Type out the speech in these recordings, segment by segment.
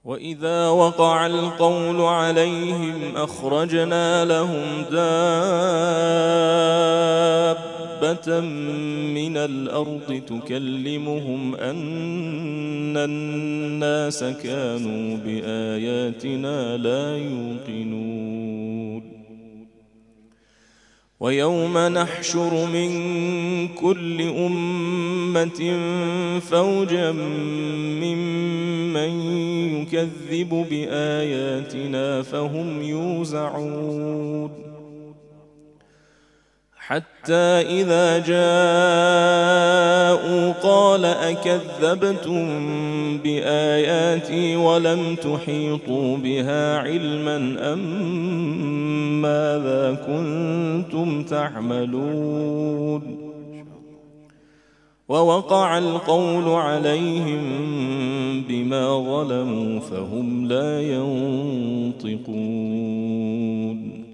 وإذا وقع القول عليهم أخرجنا لهم دابة من الأرض تكلمهم أن الناس كانوا بآياتنا لا يوقنون ويوم نحشر من كل أمة فوجا ممن يكذب بآياتنا فهم يوزعون حتى إذا جاءوا قال أكذبتم بآياتي ولم تحيطوا بها علما أم ماذا كنتم تعملون ووقع القول عليهم بما ظلموا فهم لا ينطقون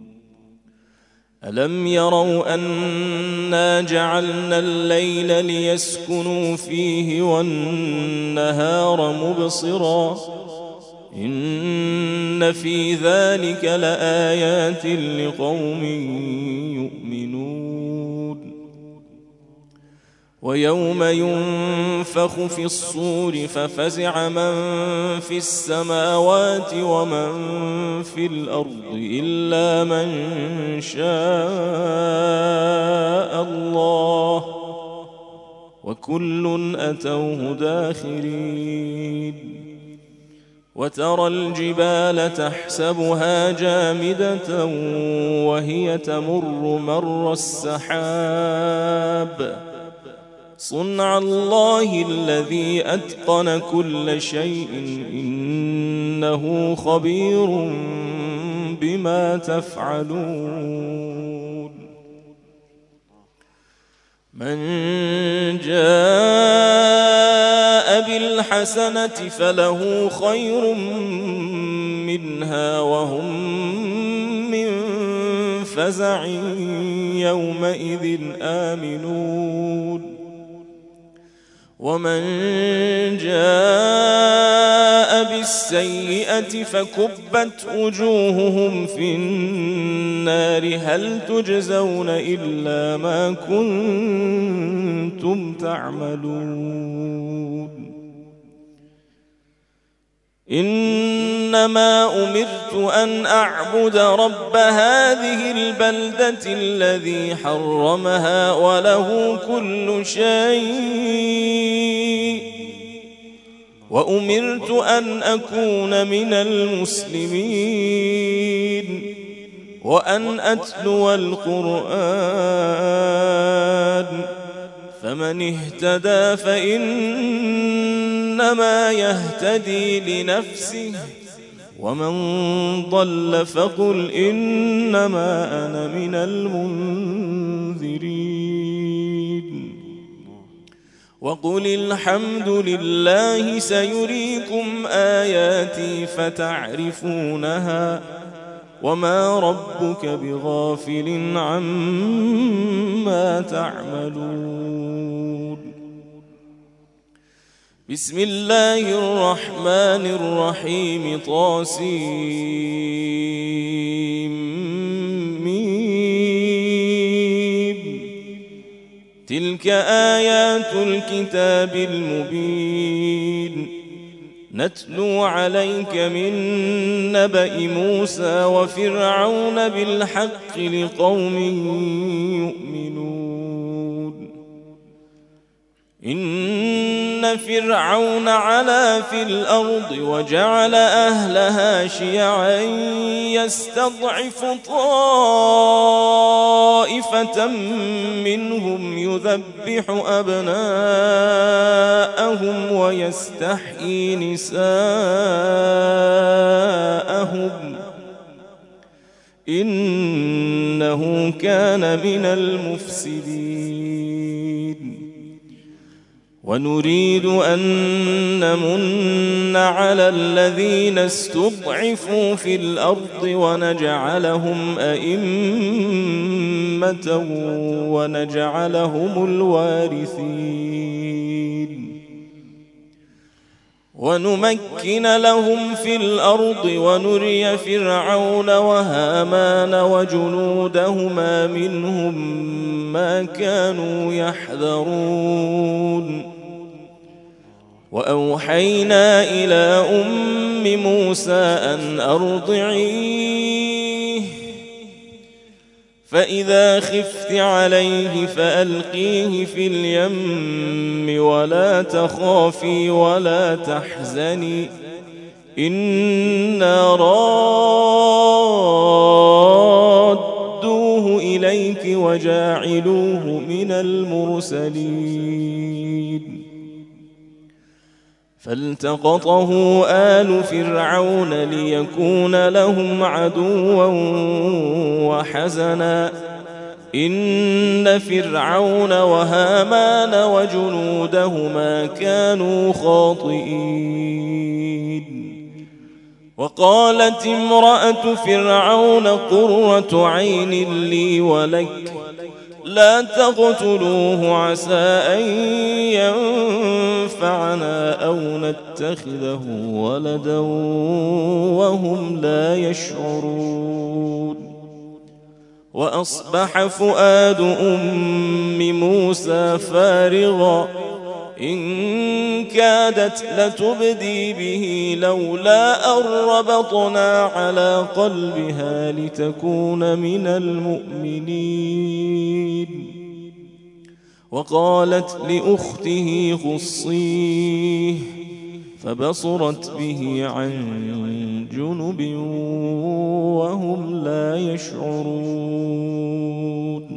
ألم يروا أنا جعلنا الليل ليسكنوا فيه والنهار مبصرا إن في ذلك لآيات لقوم يؤمنون ويوم ينفخ في الصور ففزع من في السماوات ومن في الأرض إلا من شاء الله وكل أتوه داخرين وترى الجبال تحسبها جامدة وهي تمر مر السحاب صنع الله الذي أتقن كل شيء إنه خبير بما تفعلون من جاء بالحسنة فله خير منها وهم من فزع يومئذ آمنون ومن جاء بالسيئة فكبت وجوههم في النار هل تجزون إلا ما كنتم تعملون إنما أمرت أن أعبد رب هذه البلدة الذي حرمها وله كل شيء وأمرت أن أكون من المسلمين وأن أتلو القرآن فمن اهتدى فإنما يهتدي لنفسه ومن ضل فقل إنما أنا من المنذرين وقل الحمد لله سيريكم آياتي فتعرفونها وما ربك بغافل عما تعملون بسم الله الرحمن الرحيم طاسيم تلك آيات الكتاب المبين نتلو عليك من نبأ موسى وفرعون بالحق لقوم يؤمنون إن فرعون علا في الأرض وجعل أهلها شيعا يستضعف طائفة منهم يذبح أبناءهم ويستحيي نساءهم إنه كان من المفسدين ونريد أن نمن على الذين استضعفوا في الأرض ونجعلهم أئمة ونجعلهم الوارثين ونمكن لهم في الأرض ونري فرعون وهامان وجنودهما منهم ما كانوا يحذرون وأوحينا إلى أم موسى أن أرضعيه فإذا خفت عليه فألقيه في اليم ولا تخافي ولا تحزني إنا رادوه إليك وجاعلوه من المرسلين فالتقطه آل فرعون ليكون لهم عدوا وحزنا إن فرعون وهامان وجنودهما كانوا خاطئين وقالت امرأة فرعون قرة عين لي ولك لا تقتلوه عسى أن ينفعنا أو نتخذه ولدا وهم لا يشعرون وأصبح فؤاد أم موسى فارغا إن كادت لتبدي به لولا أن ربطنا على قلبها لتكون من المؤمنين وقالت لأخته خصيه فبصرت به عن جنب وهم لا يشعرون